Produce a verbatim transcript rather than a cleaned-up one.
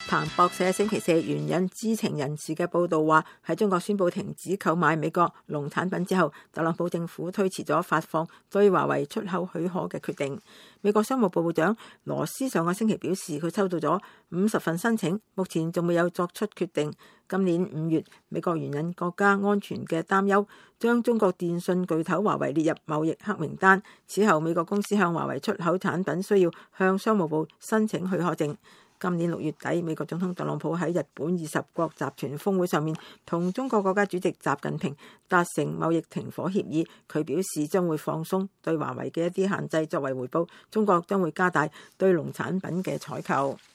彭博社星期四援引知情人士嘅報道話，喺中國宣布停止購買美國農產品之後，特朗普政府推遲咗發放對華為出口許可嘅決定。美國商務部部長羅斯上個星期表示，佢收到咗五十份申請，目前仲未有作出決定。今年五月，美國援引國家安全嘅擔憂，將中國電信巨頭華為列入貿易黑名單。此後，美國公司向華為出口產品需要向商務部申請許可證。今年六月底，美國總統特朗普喺日本二十國集團峰會上面同中國國家主席習近平達成貿易停火協議。佢表示將會放鬆對華為嘅一啲限制，作為回報，中國將會加大對農產品嘅採購。